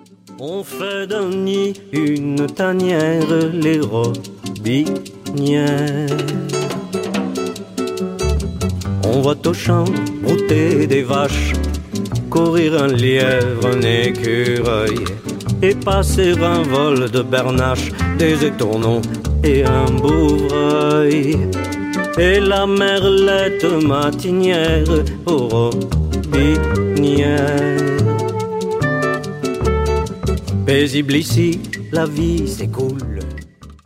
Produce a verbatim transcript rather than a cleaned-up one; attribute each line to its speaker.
Speaker 1: On fait d'un nid une tanière, les robinières. On va au champ brouter des vaches, courir un lièvre, un écureuil, et passer un vol de bernache, des étourneaux et un bouvreuil. Et la merlette matinière aux robinières. Paisible ici, la vie s'écoule,